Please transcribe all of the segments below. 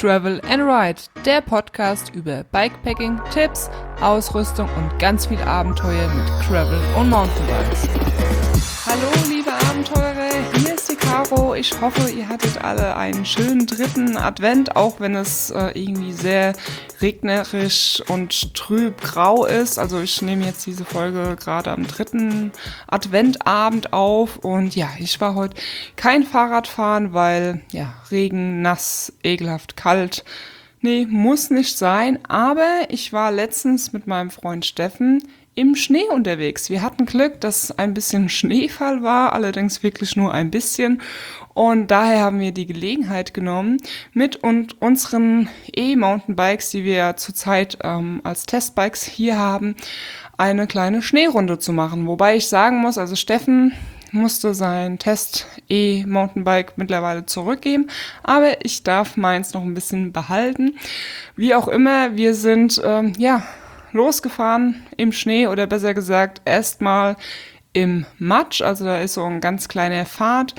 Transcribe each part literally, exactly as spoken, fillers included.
Travel and Ride, der Podcast über Bikepacking, Tipps, Ausrüstung und ganz viel Abenteuer mit Gravel und Mountainbikes. Hallo liebe Abenteurer, hier ist die Caro. Ich hoffe, ihr hattet alle einen schönen dritten Advent, auch wenn es äh, irgendwie sehr regnerisch und trüb grau ist. Also ich nehme jetzt diese Folge gerade am dritten Adventabend auf und ja, ich war heute kein Fahrradfahren, weil ja, Regen, nass, ekelhaft, kalt. Nee, muss nicht sein, aber ich war letztens mit meinem Freund Steffen im Schnee unterwegs. Wir hatten Glück, dass ein bisschen Schneefall war, allerdings wirklich nur ein bisschen. Und daher haben wir die Gelegenheit genommen, mit und unseren E-Mountainbikes, die wir ja zurzeit ähm, als Testbikes hier haben, eine kleine Schneerunde zu machen. Wobei ich sagen muss, also Steffen musste sein Test-E-Mountainbike mittlerweile zurückgeben, aber ich darf meins noch ein bisschen behalten. Wie auch immer, wir sind, ähm, ja, losgefahren im Schnee oder besser gesagt erstmal im Matsch. Also da ist so ein ganz kleiner Pfad,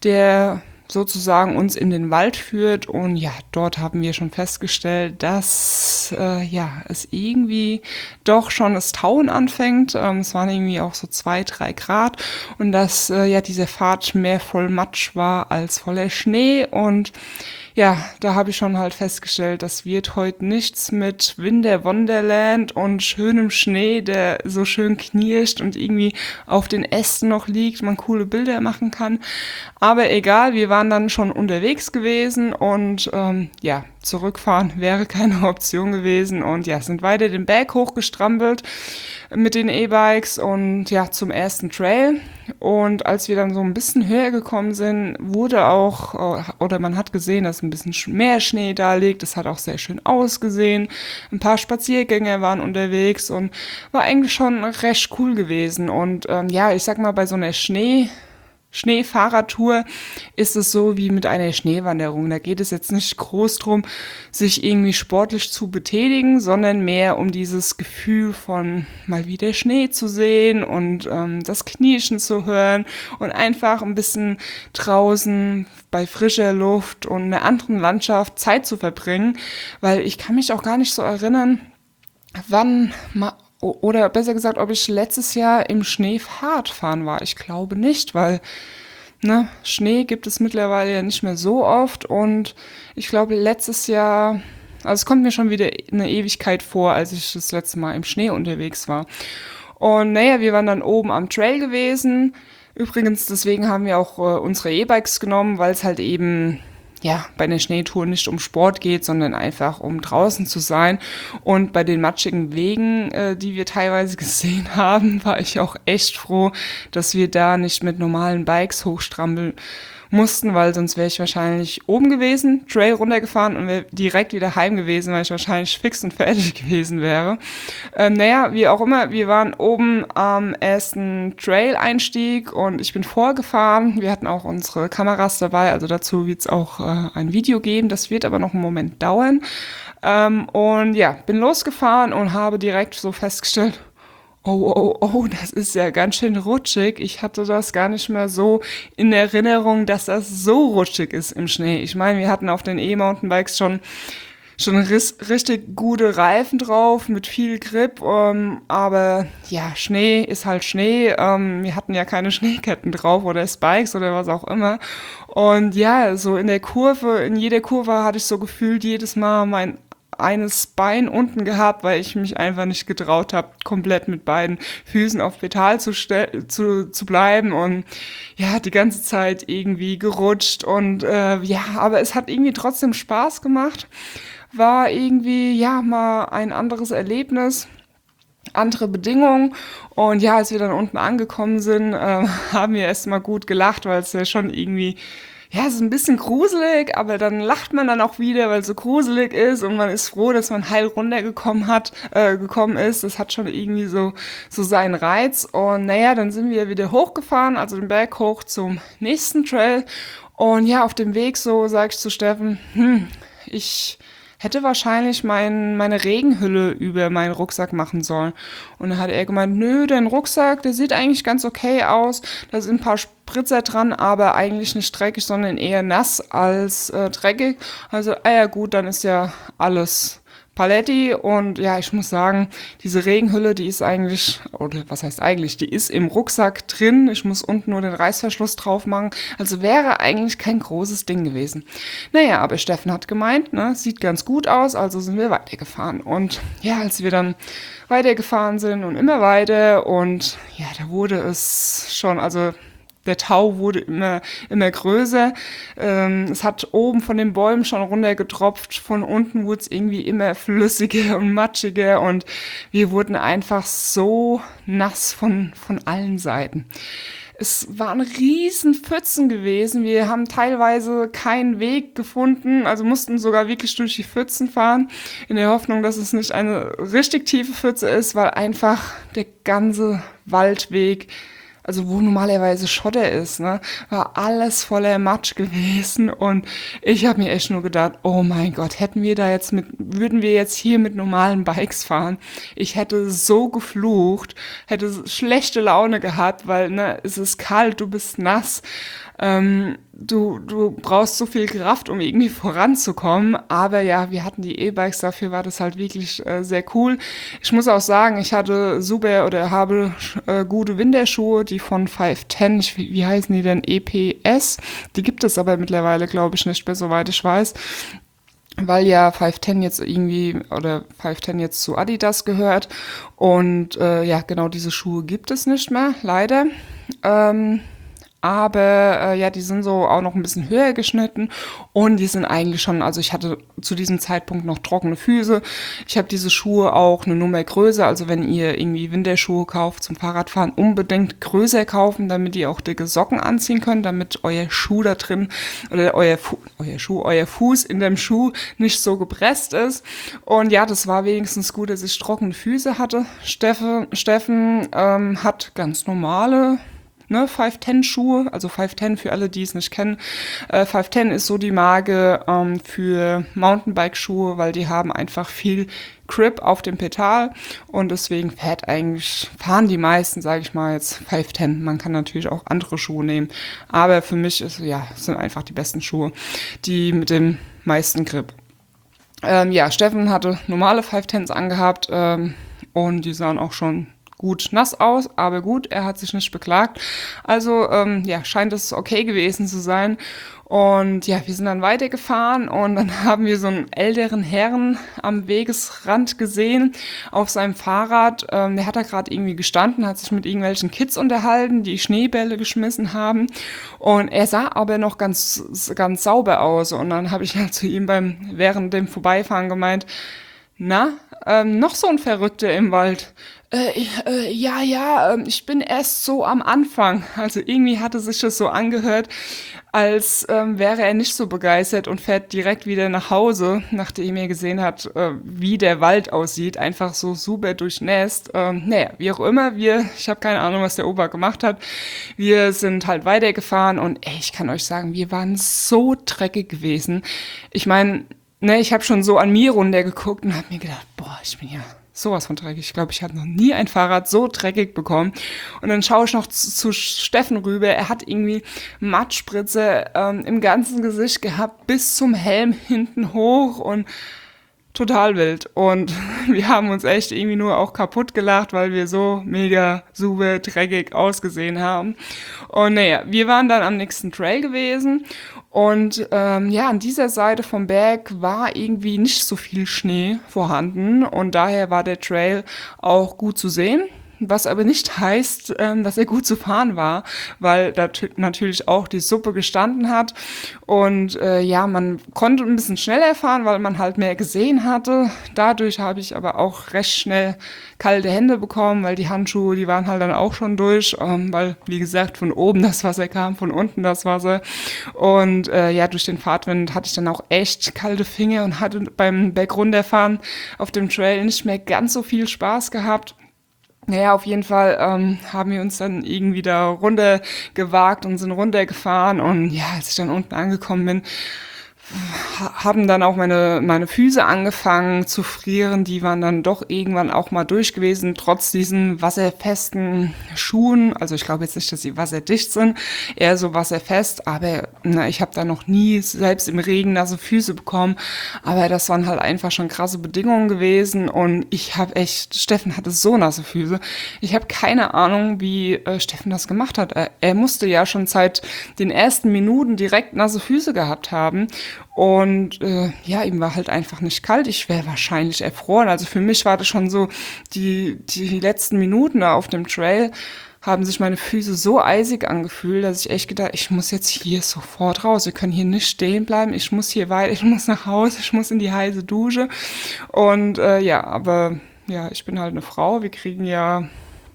der sozusagen uns in den Wald führt und ja, dort haben wir schon festgestellt, dass äh, ja es irgendwie doch schon das Tauen anfängt. Ähm, es waren irgendwie auch so zwei, drei Grad und dass äh, ja dieser Pfad mehr voll Matsch war als voller Schnee und ja, da habe ich schon halt festgestellt, das wird heute nichts mit Winter Wonderland und schönem Schnee, der so schön knirscht und irgendwie auf den Ästen noch liegt, man coole Bilder machen kann. Aber egal, wir waren dann schon unterwegs gewesen und ähm, ja, zurückfahren wäre keine Option gewesen und ja, sind weiter den Berg hochgestrampelt mit den E-Bikes und ja, zum ersten Trail. Und als wir dann so ein bisschen höher gekommen sind, wurde auch, oder man hat gesehen, dass ein bisschen mehr Schnee da liegt. Das hat auch sehr schön ausgesehen. Ein paar Spaziergänger waren unterwegs und war eigentlich schon recht cool gewesen. Und ähm, ja, ich sag mal, bei so einer Schnee Schneefahrradtour ist es so wie mit einer Schneewanderung. Da geht es jetzt nicht groß drum, sich irgendwie sportlich zu betätigen, sondern mehr um dieses Gefühl von mal wieder Schnee zu sehen und ähm, das Knirschen zu hören und einfach ein bisschen draußen bei frischer Luft und einer anderen Landschaft Zeit zu verbringen, weil ich kann mich auch gar nicht so erinnern, wann mal oder besser gesagt, ob ich letztes Jahr im Schnee Fahrrad fahren war. Ich glaube nicht, weil ne, Schnee gibt es mittlerweile ja nicht mehr so oft. Und ich glaube, letztes Jahr, also es kommt mir schon wieder eine Ewigkeit vor, als ich das letzte Mal im Schnee unterwegs war. Und naja, wir waren dann oben am Trail gewesen. Übrigens, deswegen haben wir auch äh, unsere E-Bikes genommen, weil es halt eben ja, bei einer Schneetour nicht um Sport geht, sondern einfach um draußen zu sein. Und bei den matschigen Wegen, äh, die wir teilweise gesehen haben, war ich auch echt froh, dass wir da nicht mit normalen Bikes hochstrampeln mussten, weil sonst wäre ich wahrscheinlich oben gewesen, Trail runtergefahren und wäre direkt wieder heim gewesen, weil ich wahrscheinlich fix und fertig gewesen wäre. Ähm, naja, wie auch immer, wir waren oben am ersten Trail-Einstieg und ich bin vorgefahren. Wir hatten auch unsere Kameras dabei, also dazu wird es auch äh, ein Video geben, das wird aber noch einen Moment dauern. Ähm, und ja, bin losgefahren und habe direkt so festgestellt, oh, oh, oh, das ist ja ganz schön rutschig. Ich hatte das gar nicht mehr so in Erinnerung, dass das so rutschig ist im Schnee. Ich meine, wir hatten auf den E-Mountainbikes schon schon riss, richtig gute Reifen drauf mit viel Grip, ähm, aber ja, Schnee ist halt Schnee. Ähm, wir hatten ja keine Schneeketten drauf oder Spikes oder was auch immer. Und ja, so in der Kurve, in jeder Kurve hatte ich so gefühlt jedes Mal mein eines Bein unten gehabt, weil ich mich einfach nicht getraut habe, komplett mit beiden Füßen auf Pedal zu, ste- zu, zu bleiben und ja, die ganze Zeit irgendwie gerutscht und äh, ja, aber es hat irgendwie trotzdem Spaß gemacht, war irgendwie, ja, mal ein anderes Erlebnis, andere Bedingungen und ja, als wir dann unten angekommen sind, äh, haben wir erst mal gut gelacht, weil es ja schon irgendwie ja, es ist ein bisschen gruselig, aber dann lacht man dann auch wieder, weil es so gruselig ist und man ist froh, dass man heil runtergekommen hat, äh, gekommen ist. Das hat schon irgendwie so, so seinen Reiz. Und naja, dann sind wir wieder hochgefahren, also den Berg hoch zum nächsten Trail. Und ja, auf dem Weg so sage ich zu Steffen, hm, ich hätte wahrscheinlich mein, meine Regenhülle über meinen Rucksack machen sollen. Und dann hat er gemeint, nö, dein Rucksack, der sieht eigentlich ganz okay aus. Da sind ein paar Spritzer dran, aber eigentlich nicht dreckig, sondern eher nass als äh, dreckig. Also, ah ja gut, dann ist ja alles Paletti. Und ja, ich muss sagen, diese Regenhülle, die ist eigentlich, oder was heißt eigentlich, die ist im Rucksack drin. Ich muss unten nur den Reißverschluss drauf machen. Also wäre eigentlich kein großes Ding gewesen. Naja, aber Steffen hat gemeint, ne, sieht ganz gut aus, also sind wir weitergefahren. Und ja, als wir dann weitergefahren sind und immer weiter und ja, da wurde es schon, also der Tau wurde immer, immer größer. Ähm, es hat oben von den Bäumen schon runtergetropft. Von unten wurde es irgendwie immer flüssiger und matschiger. Und wir wurden einfach so nass von, von allen Seiten. Es waren riesen Pfützen gewesen. Wir haben teilweise keinen Weg gefunden, also mussten sogar wirklich durch die Pfützen fahren, in der Hoffnung, dass es nicht eine richtig tiefe Pfütze ist, weil einfach der ganze Waldweg, also wo normalerweise Schotter ist, ne, war alles voller Matsch gewesen und ich habe mir echt nur gedacht, oh mein Gott, hätten wir da jetzt mit, würden wir jetzt hier mit normalen Bikes fahren, ich hätte so geflucht, hätte schlechte Laune gehabt, weil, ne, es ist kalt, du bist nass, ähm, du, du brauchst so viel Kraft, um irgendwie voranzukommen, aber ja, wir hatten die E-Bikes, dafür war das halt wirklich äh, sehr cool. Ich muss auch sagen, ich hatte super oder habe äh, gute Winterschuhe, die von five ten, ich, wie, wie heißen die denn, E P S, die gibt es aber mittlerweile, glaube ich, nicht mehr, soweit ich weiß, weil ja five ten jetzt irgendwie, oder five ten jetzt zu Adidas gehört und äh, ja, genau diese Schuhe gibt es nicht mehr, leider. Ähm, Aber äh, ja, die sind so auch noch ein bisschen höher geschnitten und die sind eigentlich schon, also ich hatte zu diesem Zeitpunkt noch trockene Füße. Ich habe diese Schuhe auch eine Nummer größer, also wenn ihr irgendwie Winterschuhe kauft zum Fahrradfahren, unbedingt größer kaufen, damit ihr auch dicke Socken anziehen könnt, damit euer Schuh da drin, oder euer, Fu- euer Schuh, euer Fuß in dem Schuh nicht so gepresst ist. Und ja, das war wenigstens gut, dass ich trockene Füße hatte. Steffen, Steffen ähm, hat ganz normale Ne, five ten Schuhe, also five ten für alle, die es nicht kennen. Äh, five ten ist so die Marke ähm, für Mountainbike-Schuhe, weil die haben einfach viel Grip auf dem Pedal und deswegen fährt eigentlich, fahren die meisten, sage ich mal jetzt, five ten. Man kann natürlich auch andere Schuhe nehmen, aber für mich ist, ja, sind einfach die besten Schuhe, die mit dem meisten Grip. Ähm, ja, Steffen hatte normale five tens angehabt ähm, und die sahen auch schon gut nass aus, aber gut, er hat sich nicht beklagt. Also, ähm, ja, scheint es okay gewesen zu sein. Und ja, wir sind dann weitergefahren und dann haben wir so einen älteren Herrn am Wegesrand gesehen auf seinem Fahrrad. Ähm, der hat da gerade irgendwie gestanden, hat sich mit irgendwelchen Kids unterhalten, die Schneebälle geschmissen haben. Und er sah aber noch ganz, ganz sauber aus. Und dann habe ich halt zu ihm beim während dem Vorbeifahren gemeint, na, ähm, noch so ein Verrückter im Wald. Äh, äh, ja, ja, ähm, ich bin erst so am Anfang. Also irgendwie hatte sich das so angehört, als ähm, wäre er nicht so begeistert und fährt direkt wieder nach Hause, nachdem er gesehen hat, äh, wie der Wald aussieht. Einfach so super durchnässt. Ähm, naja, wie auch immer, wir, ich habe keine Ahnung, was der Opa gemacht hat. Wir sind halt weitergefahren und ey, ich kann euch sagen, wir waren so dreckig gewesen. Ich meine, ne, ich habe schon so an mir runtergeguckt und habe mir gedacht, boah, ich bin ja sowas von dreckig. Ich glaube, ich habe noch nie ein Fahrrad so dreckig bekommen. Und dann schaue ich noch zu, zu Steffen rüber. Er hat irgendwie Matschspritze ähm, im ganzen Gesicht gehabt, bis zum Helm hinten hoch und total wild. Und wir haben uns echt irgendwie nur auch kaputt gelacht, weil wir so mega super dreckig ausgesehen haben. Und naja, wir waren dann am nächsten Trail gewesen. Und ähm, ja, an dieser Seite vom Berg war irgendwie nicht so viel Schnee vorhanden. Und daher war der Trail auch gut zu sehen. Was aber nicht heißt, ähm, dass er gut zu fahren war, weil da t- natürlich auch die Suppe gestanden hat und äh, ja, man konnte ein bisschen schneller fahren, weil man halt mehr gesehen hatte. Dadurch habe ich aber auch recht schnell kalte Hände bekommen, weil die Handschuhe, die waren halt dann auch schon durch, ähm, weil, wie gesagt, von oben das Wasser kam, von unten das Wasser und äh, ja, durch den Fahrtwind hatte ich dann auch echt kalte Finger und hatte beim Bergunterfahren auf dem Trail nicht mehr ganz so viel Spaß gehabt. Naja, auf jeden Fall ähm, haben wir uns dann irgendwie da runtergewagt und sind runtergefahren und ja, als ich dann unten angekommen bin, haben dann auch meine, meine Füße angefangen zu frieren. Die waren dann doch irgendwann auch mal durch gewesen, trotz diesen wasserfesten Schuhen. Also ich glaube jetzt nicht, dass sie wasserdicht sind, eher so wasserfest. Aber na, ich habe da noch nie selbst im Regen nasse Füße bekommen. Aber das waren halt einfach schon krasse Bedingungen gewesen. Und ich habe echt, Steffen hatte so nasse Füße. Ich habe keine Ahnung, wie äh, Steffen das gemacht hat. Er, er musste ja schon seit den ersten Minuten direkt nasse Füße gehabt haben. Und äh, ja, ihm war halt einfach nicht kalt. Ich wäre wahrscheinlich erfroren. Also für mich war das schon so, die, die letzten Minuten da auf dem Trail haben sich meine Füße so eisig angefühlt, dass ich echt gedacht, ich muss jetzt hier sofort raus. Wir können hier nicht stehen bleiben. Ich muss hier weiter, ich muss nach Hause, ich muss in die heiße Dusche. Und äh, ja, aber ja, ich bin halt eine Frau. Wir kriegen ja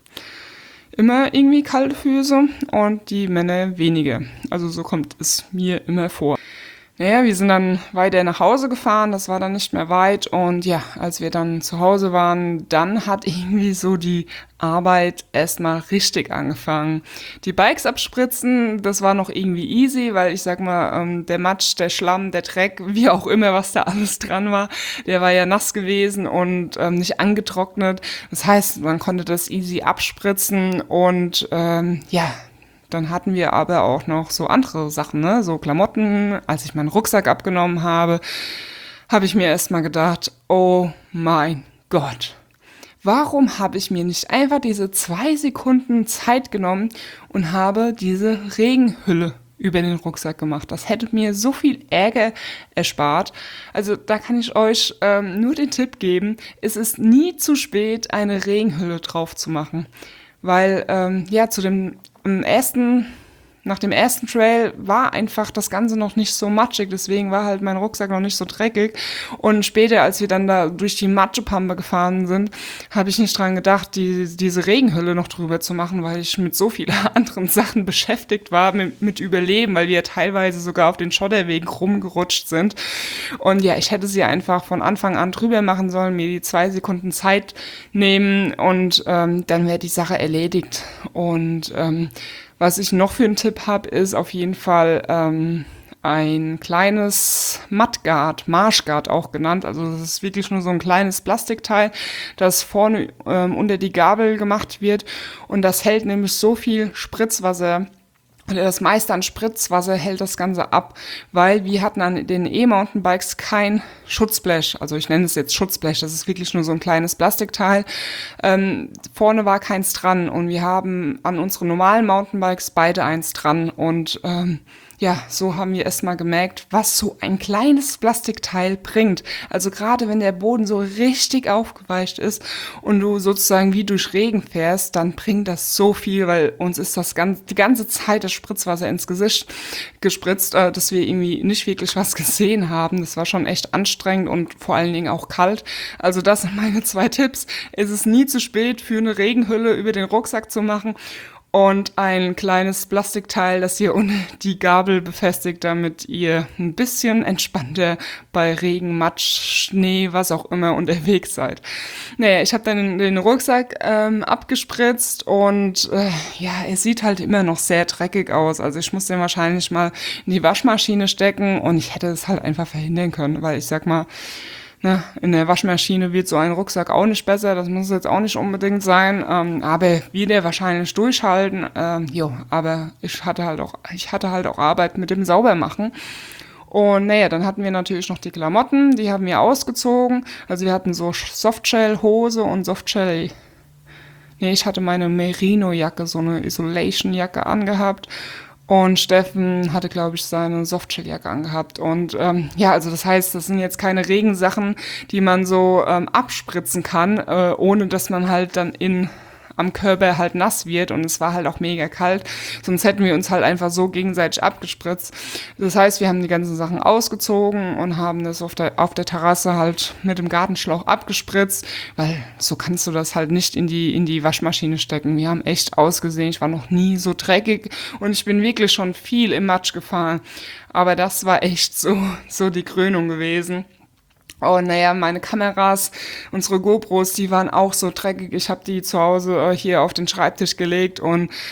immer irgendwie kalte Füße und die Männer weniger. Also so kommt es mir immer vor. Naja, wir sind dann weiter nach Hause gefahren, das war dann nicht mehr weit und ja, als wir dann zu Hause waren, dann hat irgendwie so die Arbeit erstmal richtig angefangen. Die Bikes abspritzen, das war noch irgendwie easy, weil ich sag mal, ähm, der Matsch, der Schlamm, der Dreck, wie auch immer, was da alles dran war, der war ja nass gewesen und ähm, nicht angetrocknet. Das heißt, man konnte das easy abspritzen und ähm, ja, dann hatten wir aber auch noch so andere Sachen, ne? So Klamotten. Als ich meinen Rucksack abgenommen habe, habe ich mir erstmal gedacht, oh mein Gott, warum habe ich mir nicht einfach diese zwei Sekunden Zeit genommen und habe diese Regenhülle über den Rucksack gemacht? Das hätte mir so viel Ärger erspart. Also da kann ich euch ähm, nur den Tipp geben, es ist nie zu spät, eine Regenhülle drauf zu machen. Weil, ähm, ja, zu dem im ersten, nach dem ersten Trail war einfach das Ganze noch nicht so matschig, deswegen war halt mein Rucksack noch nicht so dreckig. Und später, als wir dann da durch die Matschepampe gefahren sind, habe ich nicht dran gedacht, die, diese Regenhülle noch drüber zu machen, weil ich mit so vielen anderen Sachen beschäftigt war, mit, mit Überleben, weil wir teilweise sogar auf den Schotterwegen rumgerutscht sind. Und ja, ich hätte sie einfach von Anfang an drüber machen sollen, mir die zwei Sekunden Zeit nehmen und ähm, dann wäre die Sache erledigt. Und ähm, was ich noch für einen Tipp habe, ist auf jeden Fall ähm, ein kleines Mudguard, Marshguard auch genannt. Also das ist wirklich nur so ein kleines Plastikteil, das vorne ähm, unter die Gabel gemacht wird. Und das hält nämlich so viel Spritzwasser, oder das meiste an Spritzwasser hält das Ganze ab, weil wir hatten an den E-Mountainbikes kein Schutzblech, also ich nenne es jetzt Schutzblech, das ist wirklich nur so ein kleines Plastikteil. Ähm, vorne war keins dran und wir haben an unseren normalen Mountainbikes beide eins dran und ähm, ja, so haben wir erst mal gemerkt, was so ein kleines Plastikteil bringt. Also gerade wenn der Boden so richtig aufgeweicht ist und du sozusagen wie durch Regen fährst, dann bringt das so viel, weil uns ist das ganz, die ganze Zeit das Spritzwasser ins Gesicht gespritzt, äh, dass wir irgendwie nicht wirklich was gesehen haben. Das war schon echt anstrengend und vor allen Dingen auch kalt. Also das sind meine zwei Tipps. Es ist nie zu spät für eine Regenhülle über den Rucksack zu machen. Und ein kleines Plastikteil, das ihr unter die Gabel befestigt, damit ihr ein bisschen entspannter bei Regen, Matsch, Schnee, was auch immer unterwegs seid. Naja, ich habe dann den, den Rucksack ähm, abgespritzt und äh, ja, er sieht halt immer noch sehr dreckig aus. Also ich muss den wahrscheinlich mal in die Waschmaschine stecken und ich hätte es halt einfach verhindern können, weil ich sag mal, Na, in der Waschmaschine wird so ein Rucksack auch nicht besser, das muss jetzt auch nicht unbedingt sein, ähm, aber wie der wahrscheinlich durchhalten, ähm, jo, aber ich hatte halt auch, ich hatte halt auch Arbeit mit dem Saubermachen. Und naja, dann hatten wir natürlich noch die Klamotten, die haben wir ausgezogen, also wir hatten so Softshell-Hose und Softshell, nee, ich hatte meine Merino-Jacke, so eine Isolation-Jacke angehabt. Und Steffen hatte, glaube ich, seine Softshelljacke angehabt. Und ähm, ja, also das heißt, das sind jetzt keine Regensachen, die man so ähm, abspritzen kann, äh, ohne dass man halt dann in am Körper halt nass wird. Und es war halt auch mega kalt. Sonst hätten wir uns halt einfach so gegenseitig abgespritzt. Das heißt, wir haben die ganzen Sachen ausgezogen und haben das auf der, auf der Terrasse halt mit dem Gartenschlauch abgespritzt, weil so kannst du das halt nicht in die, in die Waschmaschine stecken. Wir haben echt ausgesehen. Ich war noch nie so dreckig und ich bin wirklich schon viel im Matsch gefahren. Aber das war echt so, so die Krönung gewesen. Und naja, meine Kameras, unsere GoPros, die waren auch so dreckig. Ich habe die zu Hause äh, hier auf den Schreibtisch gelegt und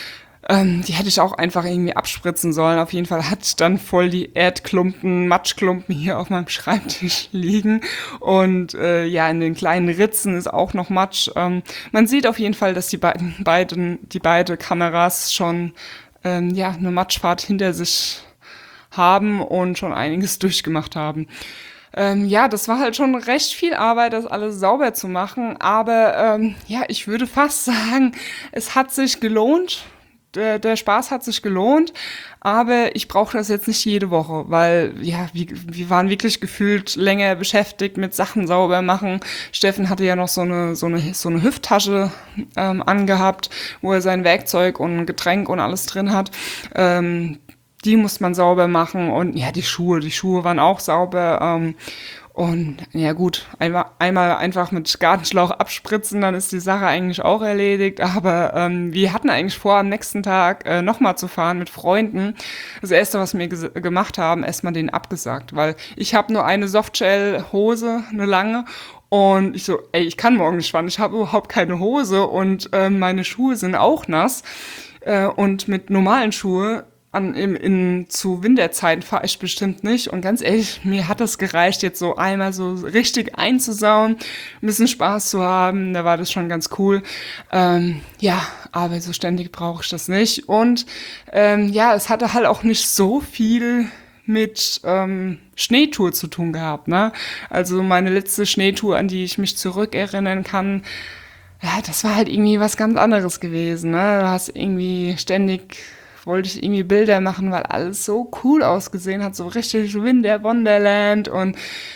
Ähm, die hätte ich auch einfach irgendwie abspritzen sollen. Auf jeden Fall hatte ich dann voll die Erdklumpen, Matschklumpen hier auf meinem Schreibtisch liegen. Und äh, ja, in den kleinen Ritzen ist auch noch Matsch. Ähm, man sieht auf jeden Fall, dass die beiden, beiden die beide Kameras schon ähm, ja eine Matschfahrt hinter sich haben und schon einiges durchgemacht haben. Ähm, ja, das war halt schon recht viel Arbeit, das alles sauber zu machen. Aber ähm, ja, ich würde fast sagen, es hat sich gelohnt. Der, der Spaß hat sich gelohnt, aber ich brauche das jetzt nicht jede Woche, weil ja, wir, wir waren wirklich gefühlt länger beschäftigt mit Sachen sauber machen. Steffen hatte ja noch so eine so eine so eine Hüfttasche ähm, angehabt, wo er sein Werkzeug und Getränk und alles drin hat. Ähm, die muss man sauber machen und ja, die Schuhe, die Schuhe waren auch sauber. Ähm, Und ja gut, einmal, einmal einfach mit Gartenschlauch abspritzen, dann ist die Sache eigentlich auch erledigt. Aber ähm, wir hatten eigentlich vor, am nächsten Tag äh, nochmal zu fahren mit Freunden. Das Erste, was wir ges- gemacht haben, erstmal den abgesagt. Weil ich habe nur eine Softshell-Hose, eine lange. Und ich so, ey, ich kann morgen nicht fahren, ich habe überhaupt keine Hose. Und äh, meine Schuhe sind auch nass. Äh, und mit normalen Schuhen An, in, in, zu Winterzeiten fahre ich bestimmt nicht. Und ganz ehrlich, mir hat das gereicht, jetzt so einmal so richtig einzusauen, ein bisschen Spaß zu haben. Da war das schon ganz cool. Ähm, ja, aber so ständig brauche ich das nicht. Und ähm, ja, es hatte halt auch nicht so viel mit ähm, Schneetour zu tun gehabt, ne? Also meine letzte Schneetour, an die ich mich zurückerinnern kann, ja, das war halt irgendwie was ganz anderes gewesen, ne? Du hast irgendwie ständig wollte ich irgendwie Bilder machen, weil alles so cool ausgesehen hat, so richtig Winter Wonderland und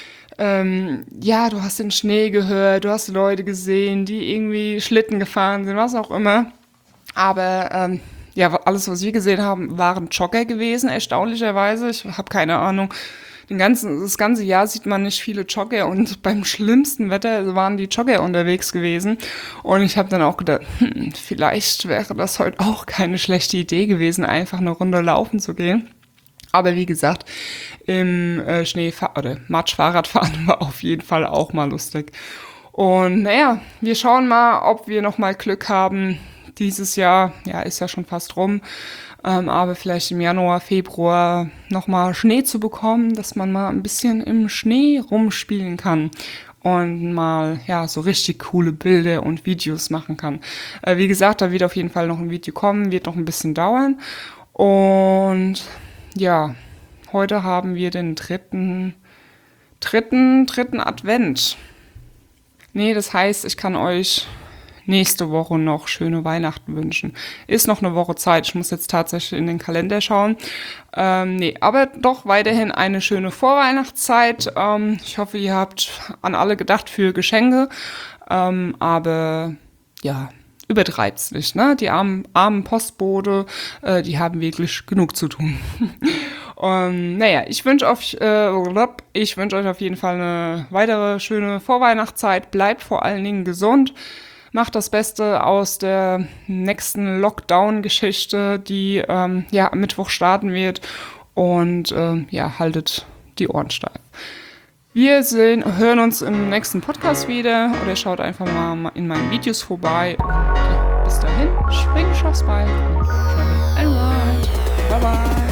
ähm, ja, du hast den Schnee gehört, du hast Leute gesehen, die irgendwie Schlitten gefahren sind, was auch immer. Aber ähm, ja, alles, was wir gesehen haben, waren Jogger gewesen, erstaunlicherweise. Ich habe keine Ahnung. Den ganzen, das ganze Jahr sieht man nicht viele Jogger und beim schlimmsten Wetter waren die Jogger unterwegs gewesen. Und ich habe dann auch gedacht, hm, vielleicht wäre das heute auch keine schlechte Idee gewesen, einfach eine Runde laufen zu gehen. Aber wie gesagt, im äh, Schneefahr- oder Matsch-Fahrradfahren war auf jeden Fall auch mal lustig. Und naja, wir schauen mal, ob wir noch mal Glück haben. Dieses Jahr, ja, ist ja schon fast rum, ähm, aber vielleicht im Januar, Februar nochmal Schnee zu bekommen, dass man mal ein bisschen im Schnee rumspielen kann und mal, ja, so richtig coole Bilder und Videos machen kann. Äh, wie gesagt, da wird auf jeden Fall noch ein Video kommen, wird noch ein bisschen dauern. Und ja, heute haben wir den dritten, dritten, dritten Advent. Nee, das heißt, ich kann euch nächste Woche noch schöne Weihnachten wünschen. Ist noch eine Woche Zeit. Ich muss jetzt tatsächlich in den Kalender schauen. Ähm, nee, aber doch weiterhin eine schöne Vorweihnachtszeit. Ähm, ich hoffe, ihr habt an alle gedacht für Geschenke. Ähm, aber ja, übertreibt's nicht, ne? Die armen, armen Postbote, äh, die haben wirklich genug zu tun. Und naja, ich wünsche euch, äh, ich wünsche euch auf jeden Fall eine weitere schöne Vorweihnachtszeit. Bleibt vor allen Dingen gesund. Macht das Beste aus der nächsten Lockdown-Geschichte, die ähm, ja am Mittwoch starten wird. Und ähm, ja, haltet die Ohren steif. Wir sehen, hören uns im nächsten Podcast wieder oder schaut einfach mal in meinen Videos vorbei. Und ja, bis dahin, schwingt aufs Bike und travel and ride. Bye bye.